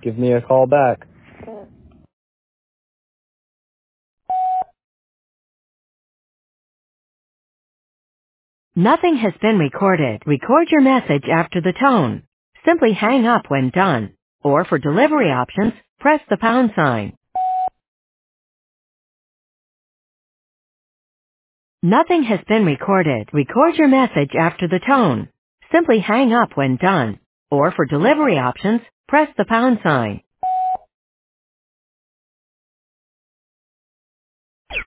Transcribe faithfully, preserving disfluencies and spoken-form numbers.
give me a call back. Nothing has been recorded. Record your message after the tone. Simply hang up when done. Or for delivery options, press the pound sign. Nothing has been recorded. Record your message after the tone. Simply hang up when done. Or for delivery options, press the pound sign.